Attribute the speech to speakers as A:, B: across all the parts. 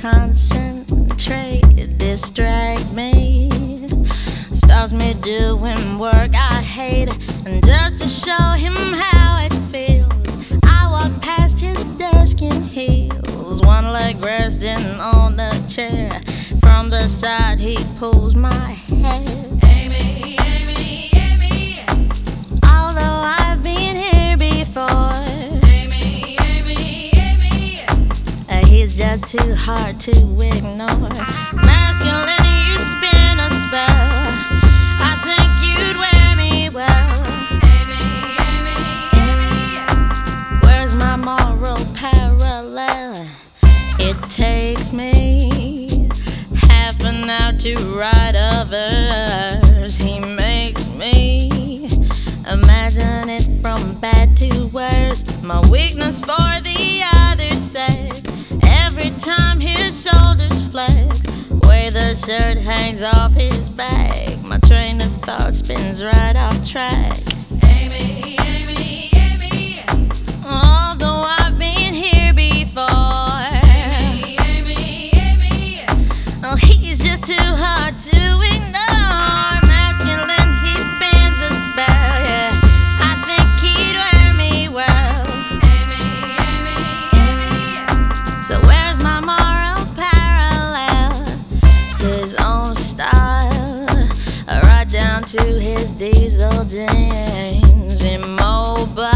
A: concentrate, distract me. Stops me doing work I hate, and just to show him how it feels, I walk past his desk in heels, one leg resting on the chair. From the side he pulls my hair. Amy, Amy, Amy. Although I've been here before, Amy, Amy, Amy. He's just too hard to ignore. Masculine, you spin a spell. I think you'd wear me well. Amy, Amy, Amy. Where's my moral parallel? It takes me half an hour to write a verse. He makes me imagine it from bad to worse. My weakness for the other sex. Every time his shoulders flex, way the shirt hangs off his back, my train of thought spins right off track. Amy, Amy, Amy. Although I've been here before, Amy, Amy, Amy. Oh, he's just too hard to ignore. Masculine, he spins a spell, yeah. I think he'd wear me well. Amy, Amy, Amy. So where's my moral parallel? His own style, right down to his diesel jeans. Immobile,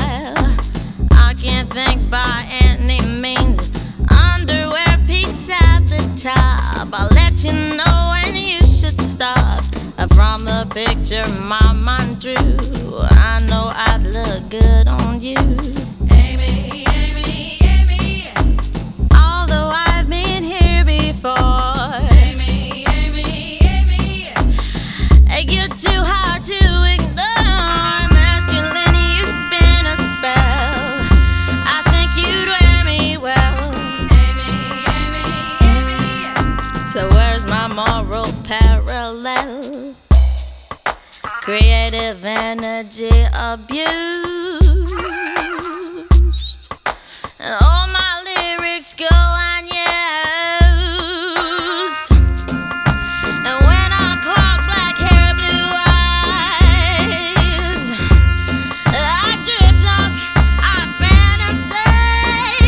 A: I can't think by any means. Underwear peaks at the top. I'll let you know when you should stop. From the picture my mind drew, I know I'd look good on you. Amy, Amy, Amy. Although I've been here before, Amy, Amy, Amy. You're too hard to ignore. Masculine, you spin a spell. I think you'd wear me well. Amy, Amy, Amy. So where's my moral parallel? Creative energy abused, and all my lyrics go unused. And when I clock black hair, blue eyes, I drift off, I fantasize.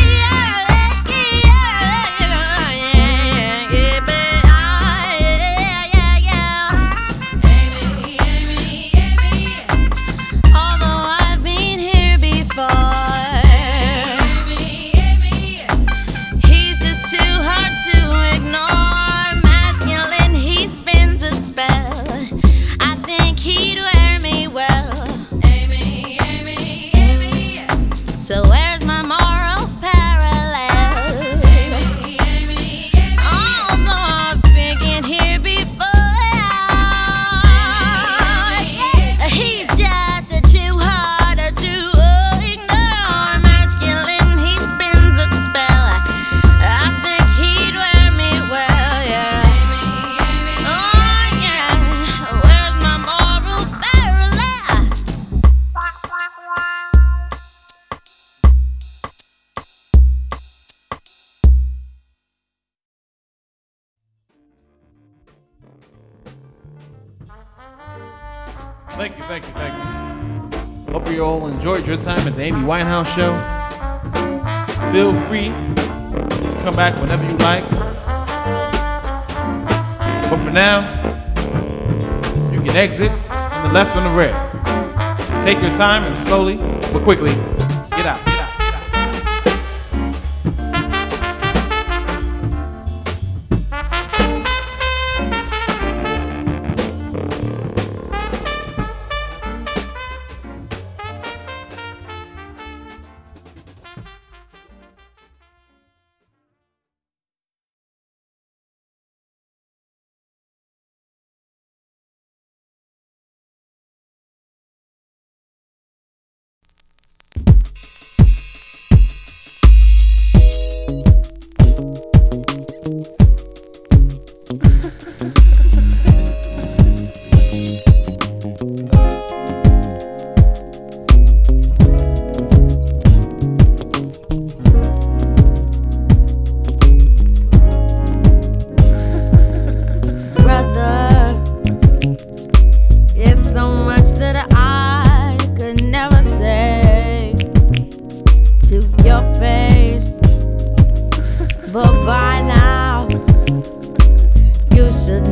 A: Amy, Amy, Amy. Although I've been here before, Amy, Amy. He's just too hard to ignore. Masculine, he spins a spell. I think he'd wear me well. Amy, Amy, Amy. So where's my moral parallel? Amy, Amy, Amy. Although I've been here before, he's just too hard to ignore. Masculine, he spins a spell. I think he'd wear me well, yeah. Oh yeah, where's my moral parallel?
B: Thank you, thank you, thank you. Hope you all enjoyed your time at the Amy Winehouse Show. Feel free to come back whenever you like. But for now, you can exit on the left or the right. Take your time and slowly but quickly get out.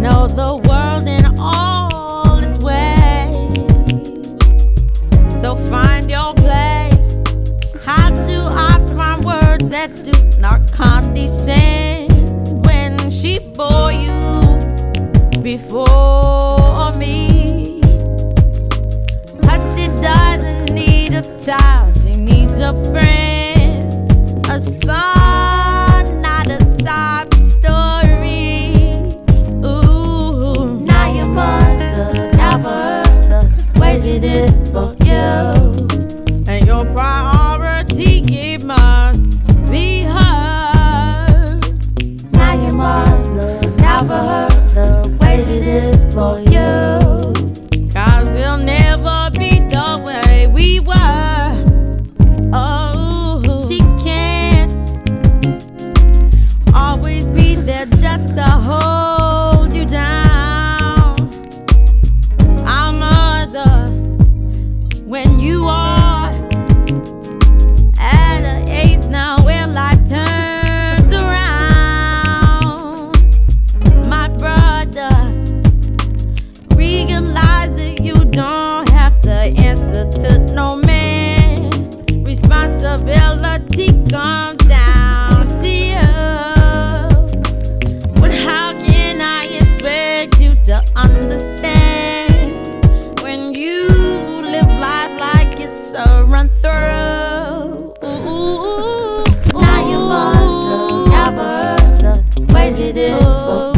A: know the world in all its ways. So find your place. How do I find words that do not condescend when she bore you before me? 'Cause she doesn't need a child, she needs a friend, a son, not a sob story. Ooh, now you must look out for her the way she did for you, and your priority must be her. Now you must look out for her the way she did for you, 'cause we'll never be the way we were. Oh, she can't always be there just to hold you down. Our mother, when you are at an age now where life turns around, my brother, realize that you don't have to answer to no man. Responsibility comes down to you. But how can I expect you to understand when you live life like it's a run through? Now you must look out for her the way she did for